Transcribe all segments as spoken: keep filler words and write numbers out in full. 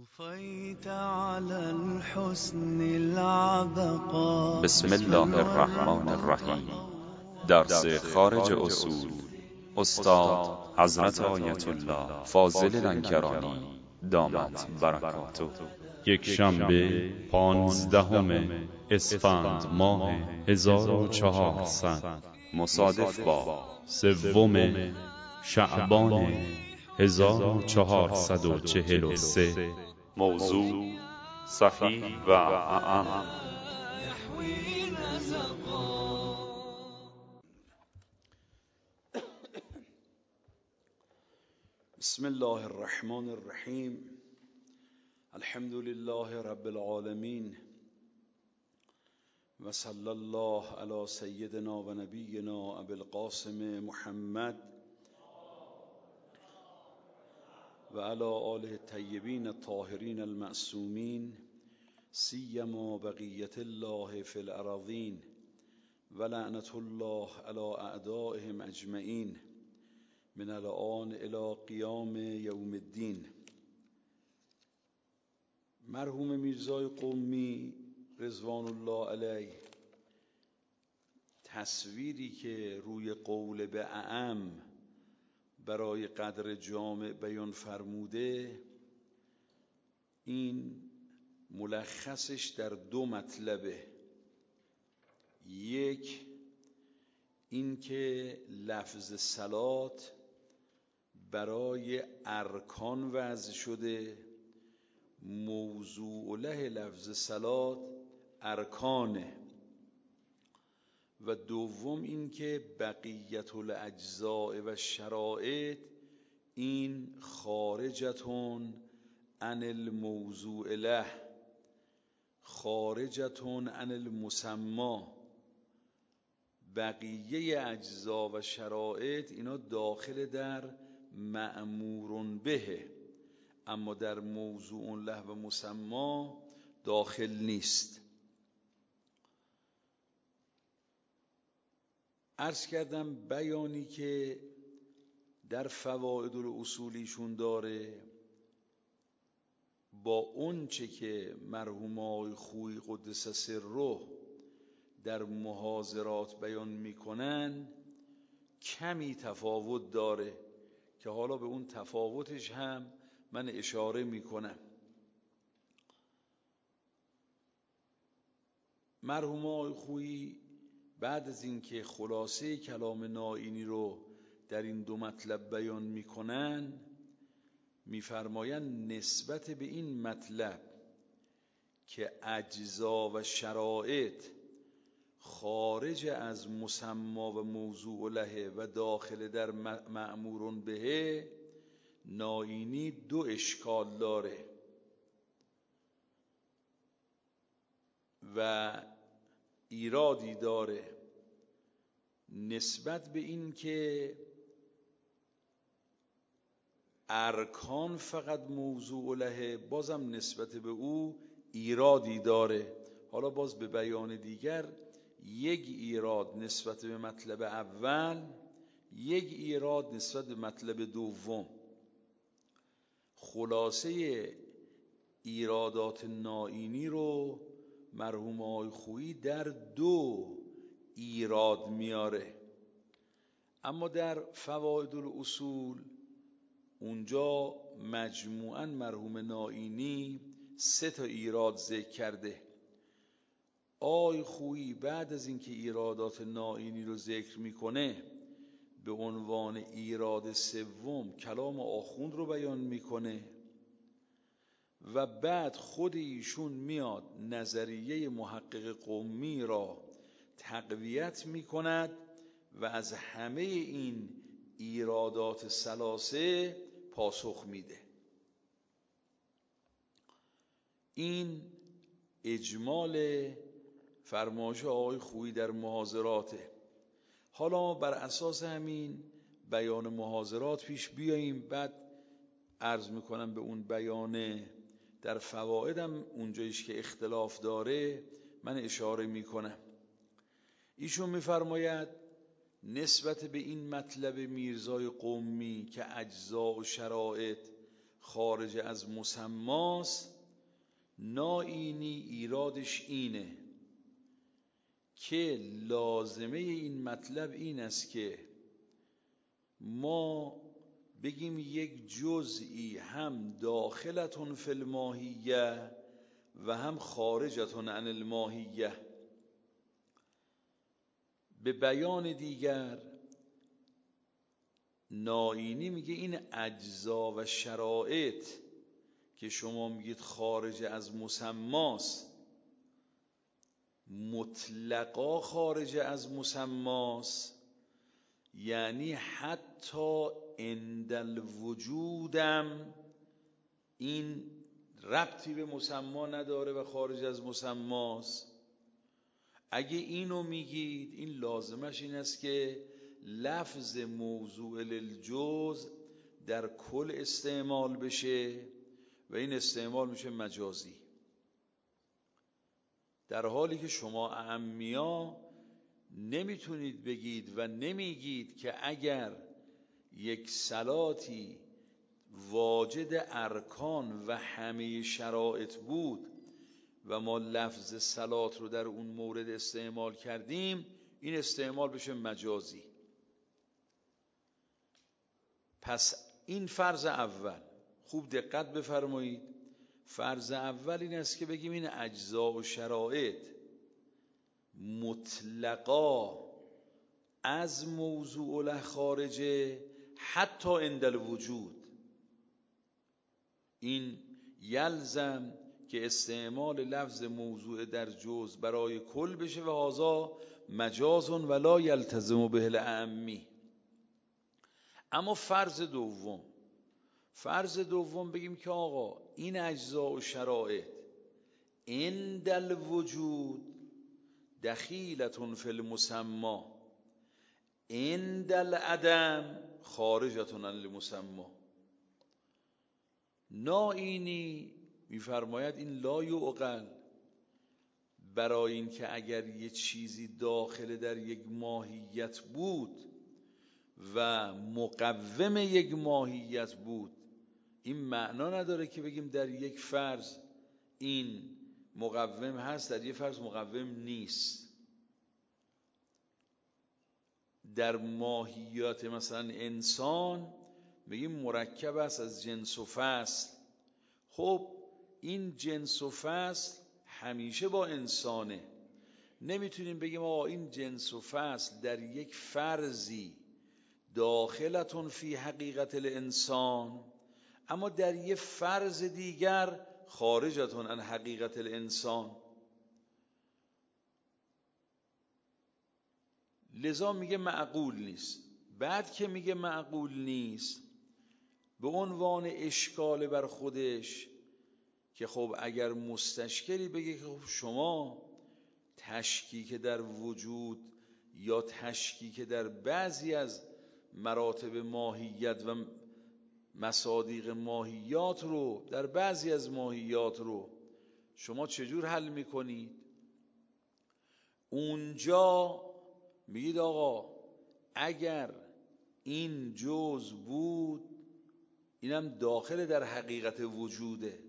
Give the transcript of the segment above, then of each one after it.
طفيت على الحسن العبقى. بسم الله الرحمن الرحیم. درس خارج اصول، استاد حضرت آیت الله فاضل لنکرانی دامت برکاته. یک شنبه پانزدهم اسفند ماه هزار و چهارصد مصادف با سوم شعبان هزار و چهارصد و چهل و سه. موضوع صحیح و اعم. بسم الله الرحمن الرحیم. الحمد لله رب العالمین و صلی الله علی سیدنا و نبینا ابی القاسم محمد و علی آله الطیبین الطاهرین المعصومین، سیما بقیت الله فی الارضین و لعنت الله علی اعدائهم اجمعین من الآن الی قیام یوم الدین. مرحوم میرزای قمی رضوان الله علیه تصویری که روی قول به اعم برای قدر جامع بیان فرموده، این ملخصش در دو مطلبه. یک، این که لفظ صلات برای ارکان وضع شده، موضوع له لفظ صلات ارکانه. و دوم این که بقیت الاجزاء و شرائط این خارجتون عن الموضوع له، خارجتون عن المسمى. بقیه اجزا و شرائط اینا داخل در مأمور به، اما در موضوع له و مسمى داخل نیست. عرض کردم بیانی که در فوائد الاصولیشون داره با اون چه که مرحوم آقای خویی قدس سره در محاضرات بیان میکنن کمی تفاوت داره که حالا به اون تفاوتش هم من اشاره میکنم. مرحوم آقای خویی بعد از اینکه خلاصه کلام نائینی رو در این دو مطلب بیان میکنن، میفرمایند نسبت به این مطلب که اجزا و شرائط خارج از مسمى و موضوع له و داخل در مأمور به، نائینی دو اشکال داره و ایرادی داره. نسبت به این که ارکان فقط موضوع له، بازم نسبت به او ایرادی داره. حالا باز به بیان دیگر، یک ایراد نسبت به مطلب اول، یک ایراد نسبت به مطلب دوم. خلاصه ایرادات نائینی رو مرحوم آقای خویی در دو ایراد میاره، اما در فوائد الاصول اونجا مجموعاً مرحوم نائینی سه تا ایراد ذکر کرده. آقای خویی بعد از اینکه ایرادات نائینی رو ذکر میکنه، به عنوان ایراد سوم کلام آخوند رو بیان میکنه و بعد خود ایشون میاد نظریه محقق قمی را تقویت میکند و از همه این ایرادات ثلاثه پاسخ میده. این اجمال فرمایش آقای خویی در محاضراته. حالا ما بر اساس همین بیان محاضرات پیش بیاییم، بعد عرض میکنم به اون بیان در فوائدم اونجایش که اختلاف داره من اشاره میکنم. ایشون میفرماید نسبت به این مطلب میرزای قمی که اجزا و شرائط خارج از مسماست، ناینی ایرادش اینه که لازمه این مطلب این است که ما بگیم یک جزئی هم داخلتون فی الماهیه و هم خارجتون عن الماهیه. به بیان دیگر ناینی میگه این اجزا و شرایط که شما میگید خارج از مسماست، مطلقا خارج از مسماست، یعنی حتی عند الوجودم این ربطی به مسما نداره و خارج از مسماست. اگه اینو میگید این لازمش این است که لفظ موضوع للجزء در کل استعمال بشه و این استعمال میشه مجازی، در حالی که شما اعمیا نمیتونید بگید و نمیگید که اگر یک صلاتی واجد ارکان و همه شرایط بود و ما لفظ صلات رو در اون مورد استعمال کردیم این استعمال بشه مجازی. پس این فرض اول، خوب دقت بفرمایید، فرض اول این است که بگیم این اجزا و شرایط مطلقا از موضوع له خارجه حتی عند الوجود. این یلزم که استعمال لفظ موضوع در جزء برای کل بشه و هذا مجاز ولا یلتزم به الاعمی. اما فرض دوم، فرض دوم بگیم که آقا این اجزا و شرایط عند الوجود دخیلتون فی المسمى عند العدم خارجتون عن المسمى. ناینی میفرماید این لا یعقل، برای این که اگر یه چیزی داخل در یک ماهیت بود و مقوم یک ماهیت بود، این معنا نداره که بگیم در یک فرض این مقوم هست در یک فرض مقوم نیست. در ماهیات مثلا انسان بگیم مرکب است از جنس و فصل، خب این جنس و فصل همیشه با انسانه، نمیتونیم بگیم آقا این جنس و فصل در یک فرضی داخلتون فی حقیقت الانسان اما در یک فرض دیگر خارجتون عن حقیقت الانسان. لذا میگه معقول نیست. بعد که میگه معقول نیست به عنوان اشکال بر خودش که خب اگر مستشکلی بگه که خب شما تشکیک در وجود یا تشکیک در بعضی از مراتب ماهیت و مصادیق ماهیات رو در بعضی از ماهیات رو شما چجور حل میکنید؟ اونجا میگید آقا اگر این جزء بود اینم داخل در حقیقت وجوده،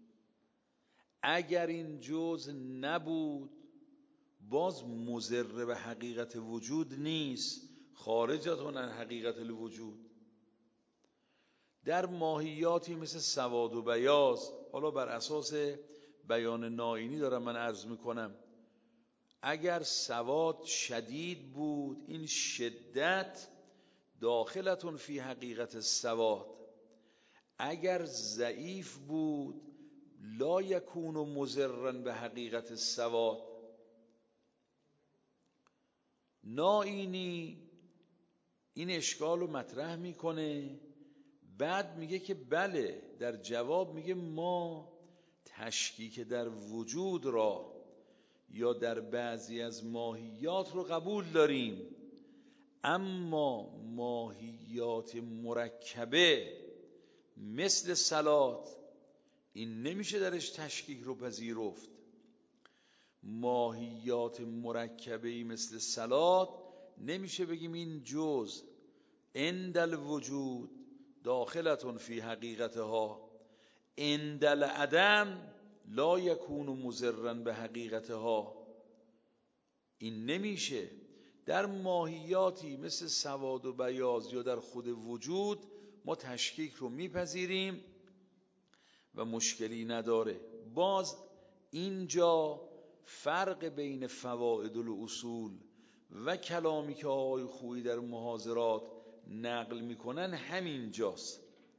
اگر این جزء نبود باز مضر به حقیقت وجود نیست، خارجتون عن حقیقت الوجود. در ماهیاتی مثل سواد و بیاض، حالا بر اساس بیان ناینی دارم من عرض میکنم، اگر سواد شدید بود این شدت داخلتون فی حقیقت السواد، اگر ضعیف بود لا یکون مضرا به حقیقت السواد. ناینی این اشکال رو مطرح میکنه، بعد میگه که بله، در جواب میگه ما تشکیک در وجود را یا در بعضی از ماهیات رو قبول داریم، اما ماهیات مرکبه مثل صلات این نمیشه درش تشکیک رو پذیرفت. ماهیات مرکبه مثل صلات نمیشه بگیم این جزء عند الوجود داخلتون فی حقیقتها، عند العدم لا یکون مضرا به حقیقتها. این نمیشه. در ماهیاتی مثل سواد و بیاض یا در خود وجود ما تشکیک رو میپذیریم و مشکلی نداره. باز اینجا فرق بین فواید الاصول و کلامی که آقای خویی در محاضرات نقل میکنن همینجاست.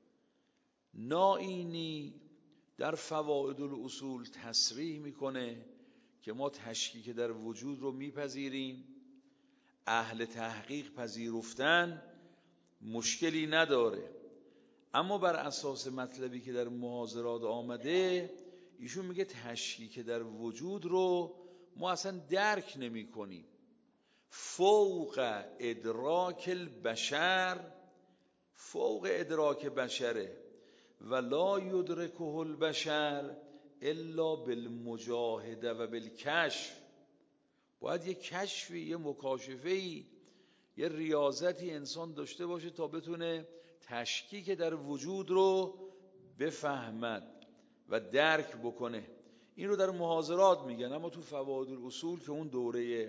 نائینی در فواید الاصول تصریح میکنه که ما تشکیک در وجود رو میپذیریم، اهل تحقیق پذیرفتن مشکلی نداره. اما بر اساس مطلبی که در محاضرات آمده ایشون میگه تشکیک در وجود رو ما اصلا درک نمی کنیم، فوق ادراک البشر، فوق ادراک بشره و لا یدرکه البشر الا بالمجاهده و بالکشف. باید یه کشفی، یه مکاشفه‌ای، یه ریاضتی انسان داشته باشه تا بتونه تشکیک در وجود رو بفهمد و درک بکنه. این رو در محاضرات میگن، اما تو فواید الاصول که اون دوره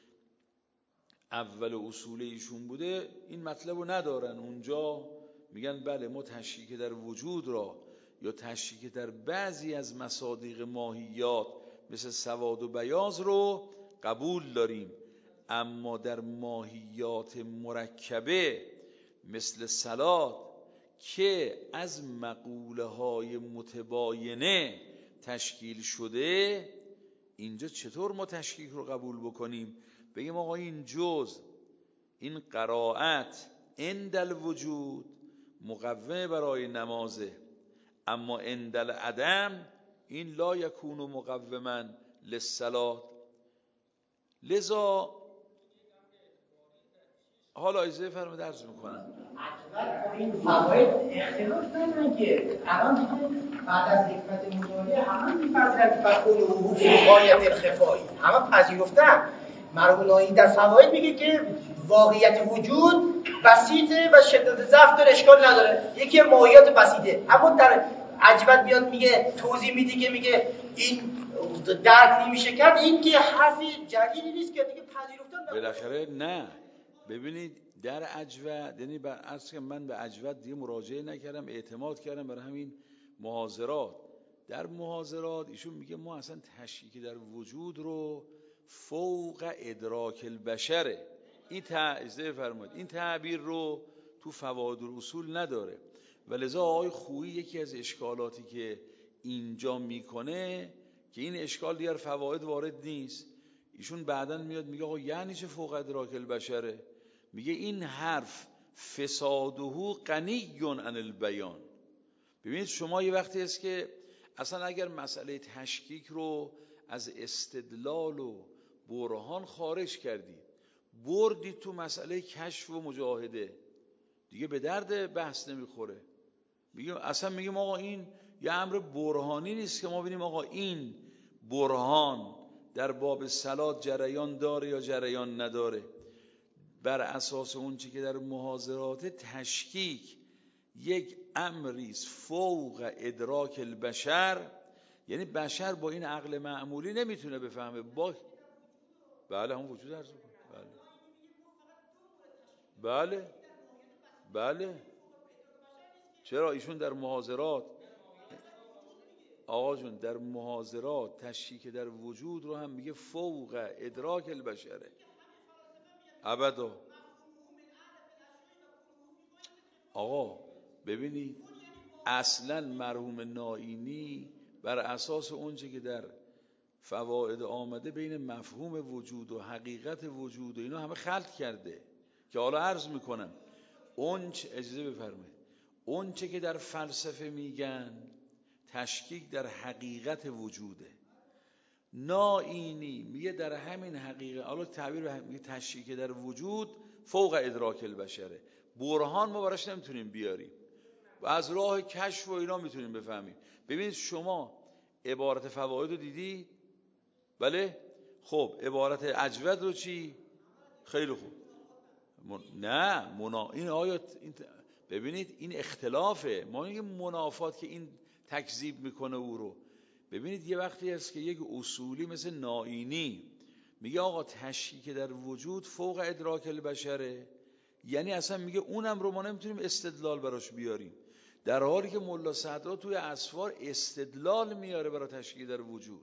اول اصول ایشون بوده این مطلب رو ندارن. اونجا میگن بله ما تشکیک در وجود را یا تشکیک در بعضی از مصادیق ماهیات مثل سواد و بیاض رو قبول داریم، اما در ماهیات مرکبه مثل صلات که از مقوله های متباینه تشکیل شده، اینجا چطور ما تشکیک رو قبول بکنیم؟ بگیم آقا این جز، این قرائت عند الوجود مقومه برای نمازه، اما عند العدم این لا یکون مقوما للصلات. لذا حالا اجازه فرمایید عرض میکنم این فواید اختلاف ندارن که الان بعد از حکمت مطالعه همه می‌پذیرن فقول وجود غایت الخفایی، همه پذیرفتن. مرحوم نایی در فواید میگه که واقعیت وجود بسیطه و شدت ضعف داره، اشکال نداره، یکی ماهیت بسیطه. اما در عجبت میاد میگه توضیح میده که میگه این درک نمیشه کرد، این که حرفی جدیدی نیست که دیگه پذیرفتن. بالاخره نه ببینید در عجوت، یعنی بر اصل که من به عجوت دیگه مراجعه نکردم، اعتماد کردم برای همین محاضرات. در محاضرات ایشون میگه ما اصلا تشکیک در وجود رو فوق ادراک البشره. این تعبیر فرمایید، این تعبیر رو تو فواید الاصول نداره و لذا آقای خویی یکی از اشکالاتی که اینجا میکنه که این اشکال دیگر فواید وارد نیست، ایشون بعداً میاد میگه آقا یعنی چه فوق ادراک البشره؟ میگه این حرف فساده غنی عن البیان. ببینید شما یه وقتی است که اصلا اگر مسئله تشکیک رو از استدلال و برهان خارج کردید، بردید تو مسئله کشف و مجاهده، دیگه به درد بحث نمیخوره. میگیم اصلا میگیم آقا این یه امر برهانی نیست که ما ببینیم آقا این برهان در باب صلات جریان داره یا جریان نداره. بر اساس اون چی که در محاضرات تشکیک یک امریست فوق ادراک البشر، یعنی بشر با این عقل معمولی نمیتونه بفهمه. با بله هم وجود عرض کن. بله بله بله چرا ایشون در محاضرات آقا جون در محاضرات تشکیک در وجود رو هم میگه فوق ادراک البشره. ابدا آقا ببینید اصلا مرحوم نائینی بر اساس اونچه که در فواید آمده بین مفهوم وجود و حقیقت وجود و اینا همه خلط کرده که حالا عرض میکنم. اونچه اجازه بفرمایید اونچه که در فلسفه میگن تشکیک در حقیقت وجوده، نائینی میگه در همین حقیقت، حالا تعبیر میگه تشکیک در وجود فوق ادراک البشره. برهان ما براش نمیتونیم بیاریم و از راه کشف و اینا میتونیم بفهمیم. ببینید شما عبارت فواید رو دیدی؟ بله؟ خب عبارت اجود رو چی؟ خیلی خوب. من... نه منا... این آیات این... ببینید این اختلافه. ما میگیم منافات که این تکذیب میکنه او رو. ببینید یه وقتی هست که یک اصولی مثل نائینی میگه آقا تشکیک در وجود فوق ادراک البشره، یعنی اصلا میگه اونم رو ما نمیتونیم استدلال براش بیاریم، در حالی که ملا صدرا توی اسفار استدلال میاره برای تشکیک در وجود.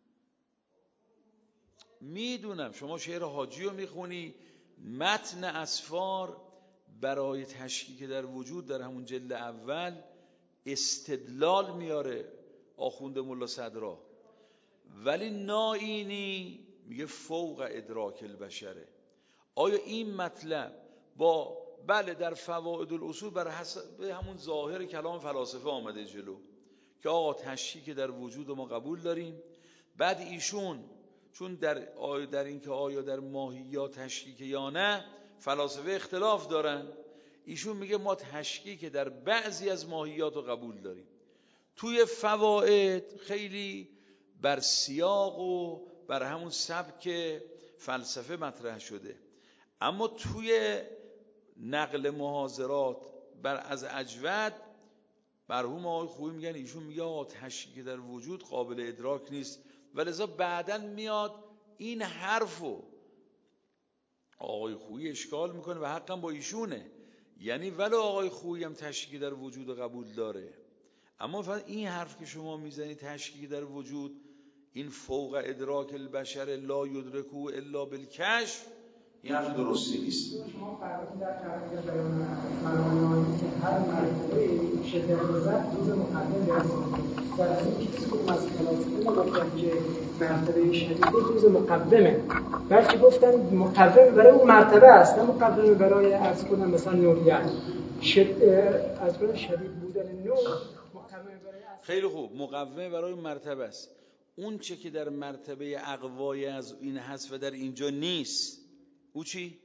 میدونم شما شعر حاجی رو میخونی، متن اسفار برای تشکیک در وجود در همون جلد اول استدلال میاره آخوند ملا صدرا، ولی نائینی میگه فوق ادراک البشره. آیا این مطلب با بله در فوائد الاصول بر حسب همون ظاهر کلام فلاسفه آمده جلو که آقا تشکیک در وجود ما قبول داریم، بعد ایشون چون در آیا در این که آیا در ماهیات تشکیک یا نه فلاسفه اختلاف دارن، ایشون میگه ما تشکیک در بعضی از ماهیات رو قبول داریم. توی فوائد خیلی بر سیاق و بر همون سبک فلسفه مطرح شده، اما توی نقل محاضرات بر از اجود مرحوم آقای خویی میگن ایشون میگه آقا تشکیک در وجود قابل ادراک نیست، ولذا بعداً میاد این حرفو آقای خویی اشکال میکنه و حقا با ایشونه، یعنی ولو آقای خویی هم تشکیک در وجود قبول داره، اما فقط این حرف که شما میزنی تشکیک در وجود این فوق ادراک البشر لا یدرکو الا بالکشف، این حرف درستی نیست. شما فرمودید در تعریف بیان مرحوم که هر مرحله شدت ذات روز مقدم است. در این چیزی که از فلاسفه گفتن که مرتبه شدیده روز مقدمه، بلکه گفتن مقدم برای اون مرتبه است، نه مقدم برای از کنم مثلا نوریت شد از کنم شدید بودن نور مقدم برای از خیلی خوب مقدمه برای مرتبه است. اون چه که در مرتبه اقوای از این هست و در اینجا نیست او چی؟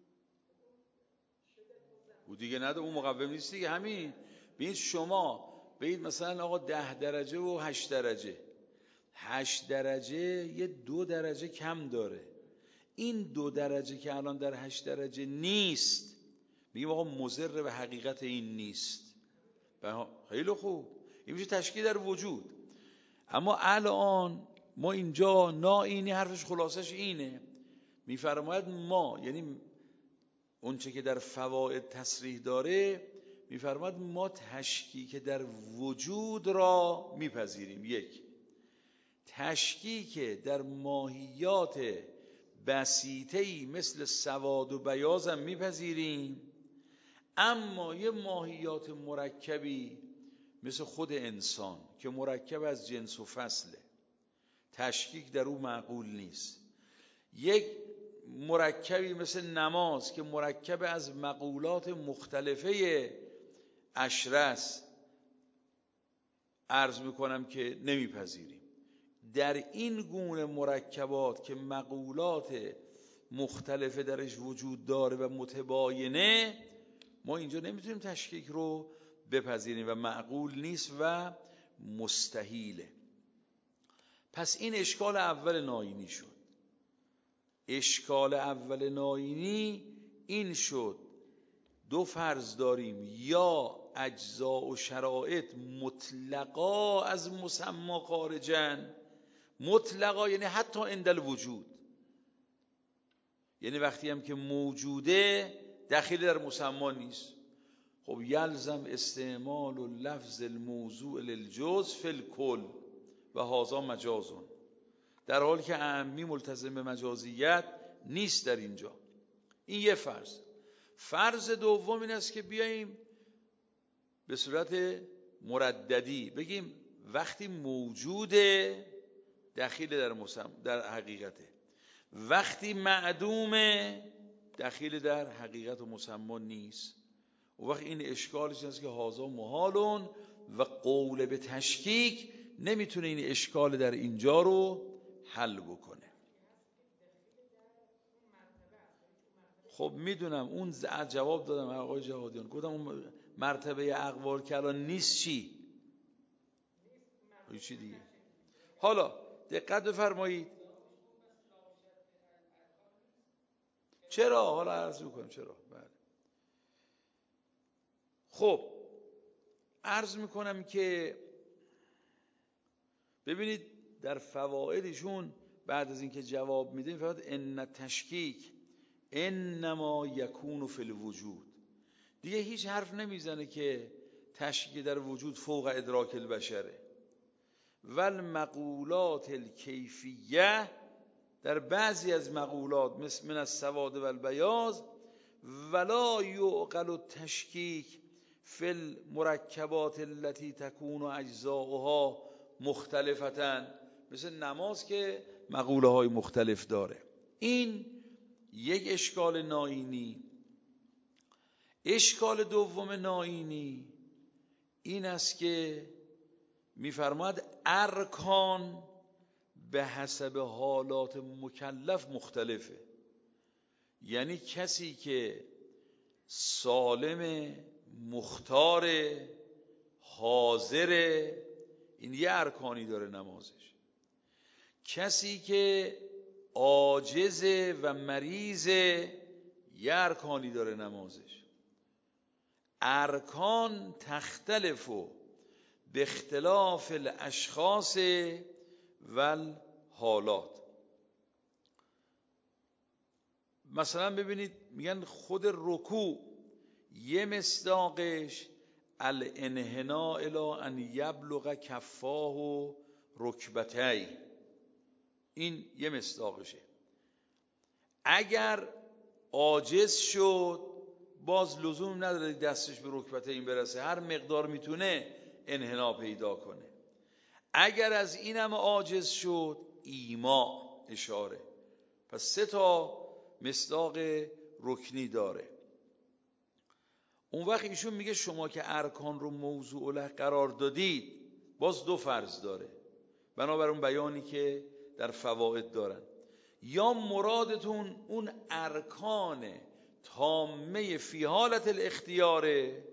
او دیگه نده، اون مقوم نیست دیگه. همین ببینید شما ببینید مثلا آقا ده درجه و هشت درجه، هشت درجه یه دو درجه کم داره، این دو درجه که الان در هشت درجه نیست میگیم آقا مضر به حقیقت این نیست. خیلی خوب این میشه تشکیک در وجود. اما الان ما اینجا نائینی حرفش خلاصش اینه، میفرماید ما یعنی اون چه که در فوائد تصریح داره میفرماید ما تشکیک در وجود را میپذیریم. یک، تشکیک در ماهیات بسیطه‌ای مثل سواد و بیاض هم میپذیریم، اما یه ماهیات مرکبی مثل خود انسان که مرکب از جنس و فصله تشکیک در او معقول نیست. یک مرکبی مثل نماز که مرکب از مقولات مختلفه عشره است عرض میکنم که نمیپذیریم. در این گونه مرکبات که مقولات مختلفه درش وجود داره و متباینه ما اینجا نمیتونیم تشکیک رو بپذیریم و معقول نیست و مستحیله. پس این اشکال اول نائینی شد. اشکال اول نائینی این شد دو فرض داریم، یا اجزا و شرایط مطلقا از مسما خارجن، مطلقا یعنی حتی عند الوجود، یعنی وقتی هم که موجوده دخیل در مسما نیست. خب یلزم استعمال و لفظ الموضوع للجزء فی الکل و هذا مجازون، در حالی که اعمی ملتزم به مجازیت نیست در اینجا. این یه فرض. فرض دوم این است که بیاییم به صورت مرددی بگیم وقتی موجوده دخیل در مسم در حقیقته، وقتی معدومه دخیل در حقیقت و مسما نیست. و وقت این اشکالش است که هازا محالون و قول به تشکیک نمیتونه این اشکال در اینجا رو حل بکنه. خب میدونم اون جواب دادم آقای جهادیان، گفتم اون مرتبه اقوال که الان نیست چی؟ چی دیگه؟ حالا دقت بفرمایید. چرا؟ حالا عرض میکنم چرا. بله. خب عرض میکنم که ببینید در فوائدشون بعد از اینکه جواب میده میفرماد ان تشکیک انما یکون فی الوجود. دیگه هیچ حرف نمیزنه که تشکیک در وجود فوق ادراک البشره. والمقولات الکیفیه، در بعضی از مقولات مثل من السواد و البیاض ولا یعقل التشکیک فی المرکبات التي تكون اجزاؤها مختلفتن، مثل نماز که مقوله های مختلف داره. این یک اشکال نائینی. اشکال دوم نائینی این است که میفرماد ارکان به حسب حالات مکلف مختلفه. یعنی کسی که سالم، مختار، حاضر، این یه ارکانی داره نمازش. کسی که عاجزه و مریضه یه ارکانی داره نمازش. ارکان تختلف به اختلاف الاشخاص و الحالات. مثلا ببینید میگن خود رکوع یه مصداقش الانحناء الی ان یبلغ کفاه و رکبتیه، این یه مصداقشه. اگر عاجز شد باز لزوم نداره دستش به رکبتین برسه، هر مقدار میتونه انحنا پیدا کنه. اگر از اینم عاجز شد ایما اشاره. پس سه تا مصداق رکنی داره. اون وقت ایشون میگه شما که ارکان رو موضوع له قرار دادید باز دو فرض داره بنابر اون بیانی که در فواید دارن. یا مرادتون اون ارکان تامه فی حالت الاختیاره،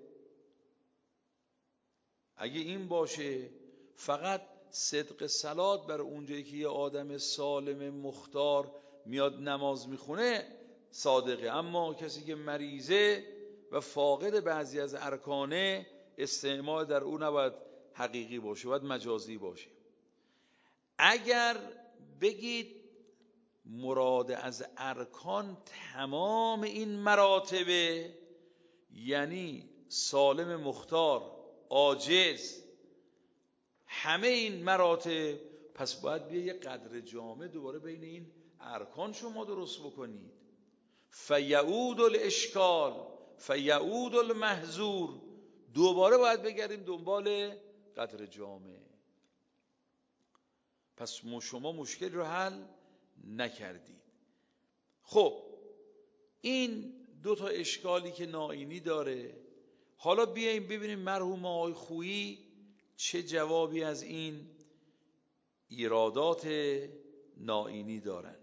اگه این باشه فقط صدق صلات بر اونجایی که یه آدم سالم مختار میاد نماز میخونه صادقه، اما کسی که مریضه و فاقد بعضی از ارکانه استعمال در اون نباید حقیقی باشه، باید مجازی باشه. اگر بگید مراد از ارکان تمام این مراتبه، یعنی سالم مختار، عاجز، همه این مراتب، پس باید بیا یه قدر جامع دوباره بین این ارکان شما درست بکنید. فیعود الاشکال فیعود المحظور، دوباره باید بگردیم دنبال قدر جامع. پس شما مشکل رو حل نکردید. خب این دو تا اشکالی که نائینی داره، حالا بیاییم ببینیم مرحوم آقای خویی چه جوابی از این ایرادات نائینی دارن.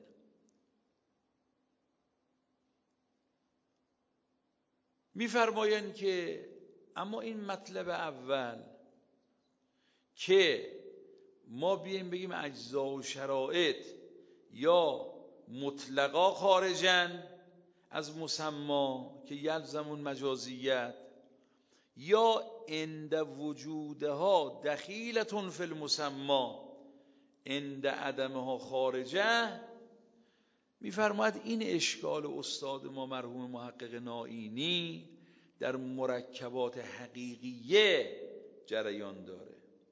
میفرمایند که اما این مطلب اول که ما بیاییم بگیم اجزا و شرایط یا مطلقا خارجن از مسما که یلزمون مجازیت، یا عند وجودها دخیلتون فی المسما عند عدمها خارجه، میفرماید این اشکال استاد ما مرحوم محقق نائینی در مرکبات حقیقیه جریان داره.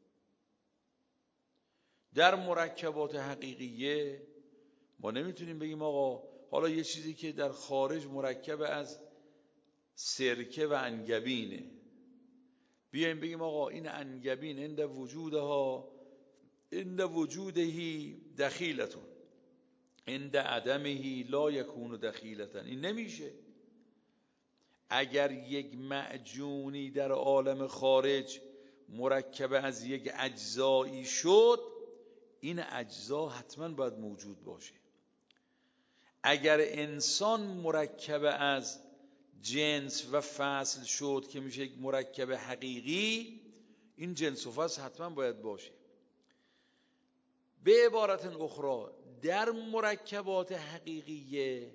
در مرکبات حقیقیه ما نمیتونیم بگیم آقا حالا یه چیزی که در خارج مرکب از سرکه و انگبینه، بیایم بگیم آقا این انگبین عند وجودها عند وجودهی دخیلتون عند عدمهی لا یکون دخیلتن، این نمیشه. اگر یک معجونی در عالم خارج مرکب از یک اجزایی شد، این اجزا حتما باید موجود باشه. اگر انسان مرکب از جنس و فصل شد که میشه یک مرکب حقیقی، این جنس و فصل حتما باید باشه. به عبارت اخرى در مرکبات حقیقیه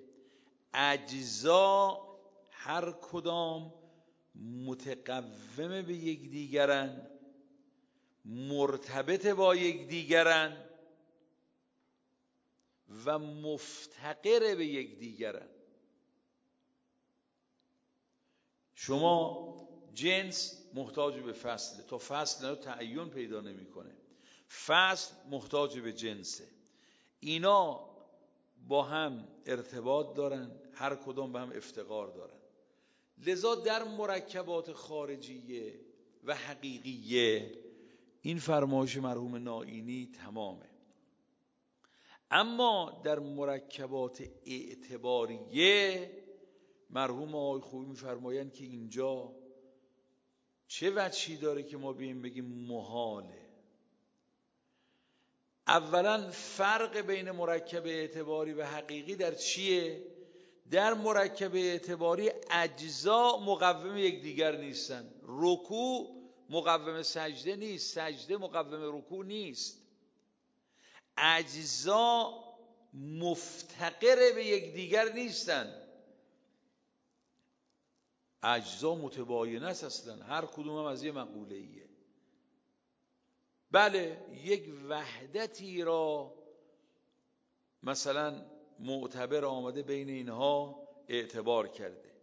اجزا هر کدام متقوم به یک دیگرن، مرتبط با یکدیگرن و مفتقر به یکدیگرن. شما جنس محتاج به فصله، تا فصل نه تعین پیدا نمیکنه. فصل محتاج به جنسه، اینا با هم ارتباط دارن، هر کدام به هم افتقار دارن. لذا در مرکبات خارجیه و حقیقیه این فرمایش مرحوم نائینی تمامه. اما در مرکبات اعتباریه مرحوم آقای خویی میفرمایند که اینجا چه وجهی داره که ما بیم بگیم محاله. اولا فرق بین مرکب اعتباری و حقیقی در چیه؟ در مرکب اعتباری اجزا مقوم یکدیگر نیستن. رکوع مقوم سجده نیست، سجده مقوم رکوع نیست. اجزا مفتقر به یکدیگر نیستن، اجزا متباینه است اصلا، هر کدوم هم از یه مقوله ایه. بله یک وحدتی را مثلا معتبر آمده بین اینها اعتبار کرده.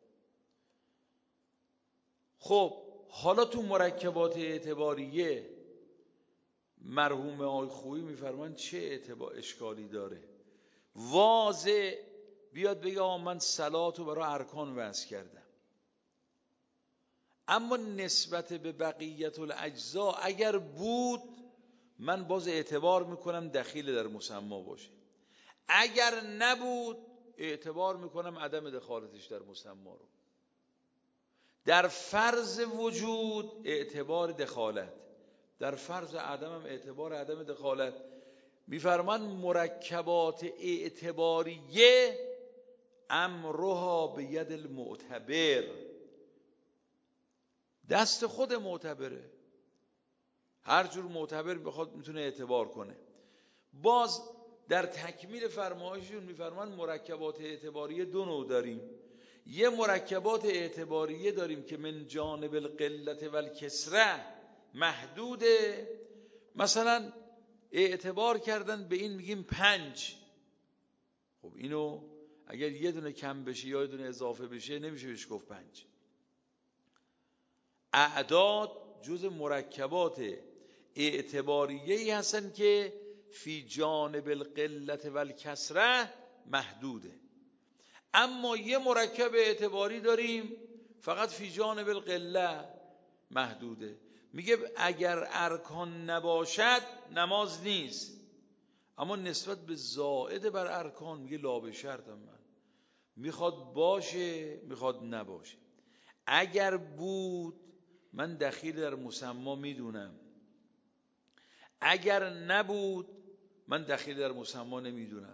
خب حالا تو مرکبات اعتباریه مرحوم آقای خویی میفرمان چه اعتبار اشکالی داره؟ واضح بیاد بگه آقا من صلاتو برای ارکان وضع کردم، اما نسبت به بقیت الاجزا اگر بود من باز اعتبار میکنم دخیل در مسما باشه، اگر نبود اعتبار میکنم عدم دخالتش در مسما رو. در فرض وجود اعتبار دخالت، در فرض عدم هم اعتبار عدم دخالت. میفرمان مرکبات اعتباریه امرها به ید المعتبر، دست خود معتبره، هر جور معتبر بخواد میتونه اعتبار کنه. باز در تکمیل فرمایششون میفرمان مرکبات اعتباریه دو نوع داریم. یه مرکبات اعتباریه داریم که من جانب القلت و الکسره محدوده، مثلا اعتبار کردن به این میگیم پنج. خب اینو اگر یه دونه کم بشه یا یه دونه اضافه بشه نمیشه بهش گفت پنج. اعداد جز مرکبات اعتباریه‌ای هستن که فی جانب القلت و الکسره محدوده. اما یه مرکب اعتباری داریم فقط فی جانب القله محدوده، میگه اگر ارکان نباشد نماز نیست، اما نسبت به زائد بر ارکان میگه لا به شرطم، من میخواد باشه میخواد نباشه. اگر بود من دخیل در مسما میدونم، اگر نبود من دخیل در مسما نمیدونم.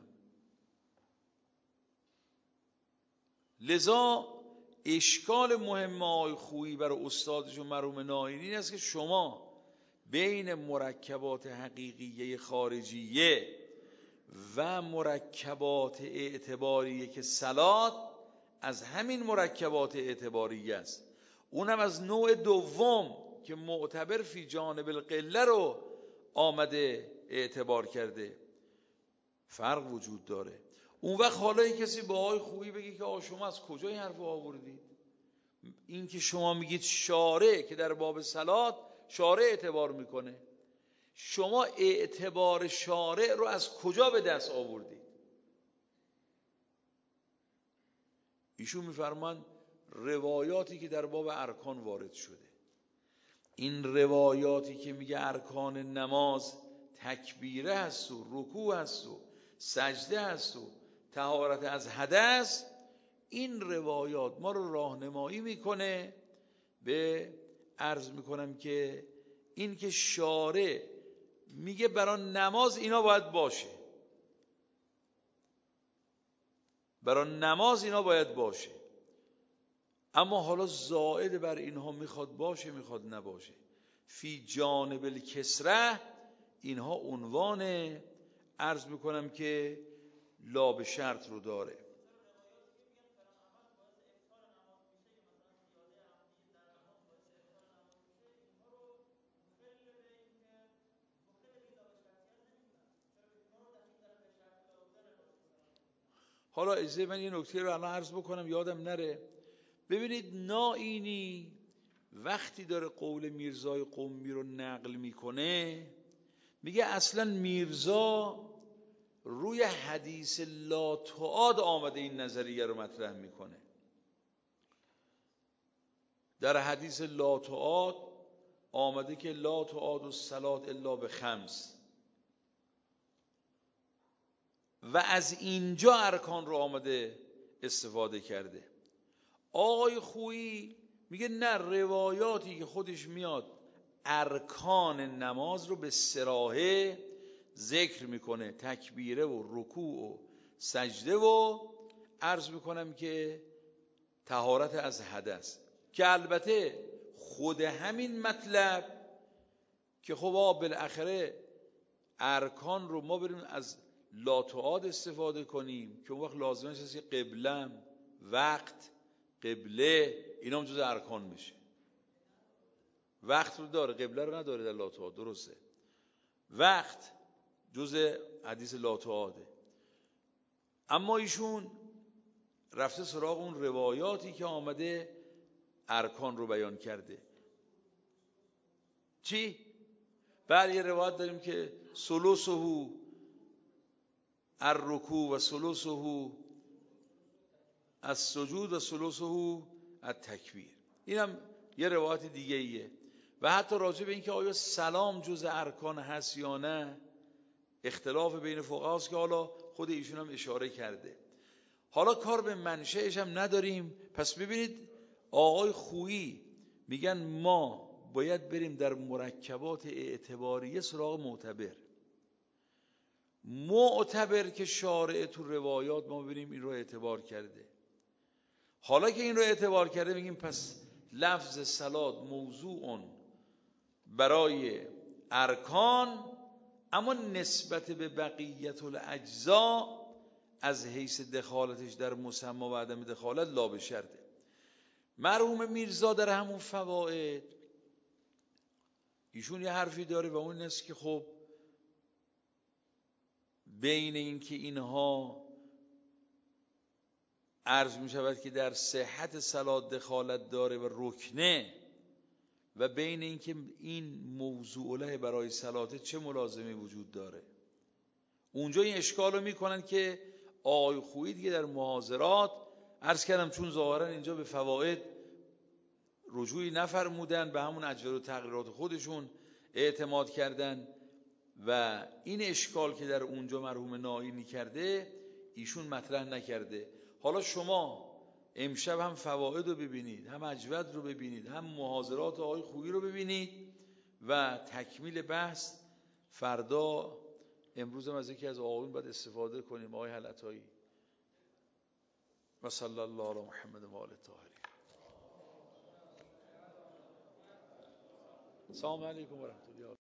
لذا اشکال مهم آقای خویی برای استادشون مرحوم نائینی این است که شما بین مرکبات حقیقیه خارجیه و مرکبات اعتباریه که صلات از همین مرکبات اعتباریه است، اونم از نوع دوم که معتبر فی جانب القله رو آمده اعتبار کرده، فرق وجود داره. اون وقت حالا کسی با آقای خویی بگی که آقا شما از کجا این حرف آوردید؟ این که شما میگید شارع که در باب صلات شارع اعتبار میکنه، شما اعتبار شارع رو از کجا به دست آوردید؟ ایشون میفرمان روایاتی که در باب ارکان وارد شده، این روایاتی که میگه ارکان نماز تکبیره هست و رکوع هست و سجده هست و طهارت از حدث، این روایات ما رو راهنمایی میکنه به عرض میکنم که این که شارع میگه برای نماز اینا باید باشه، برای نماز اینا باید باشه، اما حالا زائد بر اینها میخواد باشه میخواد نباشه. فی جانب الکسره اینها عنوان عرض میکنم که لا به شرط رو داره. حالا اجازه من یه نکته رو الان عرض بکنم یادم نره. ببینید نائینی وقتی داره قول میرزای قمی رو نقل میکنه میگه اصلا میرزا روی حدیث لا تعاد آمده این نظریه رو مطرح میکنه. در حدیث لا تعاد آمده که لا تعاد الصلاة الا به خمس و از اینجا ارکان رو آمده استفاده کرده. آقای خویی میگه نه، روایاتی که خودش میاد ارکان نماز رو به صراحه ذکر میکنه، تکبیره و رکوع و سجده و عرض میکنم که طهارت از حدث، که البته خود همین مطلب که خب بالاخره ارکان رو ما بریم از لا تعاد استفاده کنیم که اون وقت لازمه است قبلم، وقت، قبله اینا هم جز ارکان میشه. وقت رو داره، قبله رو نداره در لا تعاد، درسته. وقت جز حدیث لا تعاده. اما ایشون رفته سراغ اون روایاتی که آمده ارکان رو بیان کرده. چی؟ بله، یه روایت داریم که ثلثه الرکوع و ثلثه السجود و ثلثه التکبیر. اینم یه روایت دیگه ایه. و حتی راجع به این که آیا سلام جز ارکان هست یا نه اختلاف بین فقها است که حالا خود ایشون هم اشاره کرده. حالا کار به منشأش هم نداریم. پس ببینید آقای خویی میگن ما باید بریم در مرکبات اعتباریه سراغ معتبر. معتبر که شارع تو روایات ما ببینیم این رو اعتبار کرده. حالا که این رو اعتبار کرده میگیم پس لفظ صلات موضوع برای ارکان، اما نسبت به بقیت الاجزا از حیث دخالتش در مسمی و عدم دخالت لا به شرطه. مرحوم میرزا در همون فواید ایشون یه حرفی داره و اون است که خب بین این که اینها عرض می شود که در صحت صلات دخالت داره و رکنه، و بین این که این موضوع له برای صلات چه ملازمه وجود داره. اونجا این اشکال رو می کنن که آقای خویی دیگه در محاضرات عرض کردم چون ظاهرا اینجا به فواید رجوعی نفرمودن، به همون اجور و تغییرات خودشون اعتماد کردن و این اشکال که در اونجا مرحوم نائینی کرده ایشون مطرح نکرده. حالا شما امشب هم فواید رو ببینید، هم اجود رو ببینید، هم محاضرات آقای خویی رو ببینید و تکمیل بحث فردا. امروز هم از یکی از آقایون باید استفاده کنیم، آقای حلطایی. و صلی الله علی محمد و آل الطاهرین. السلام علیکم و رحمت الله.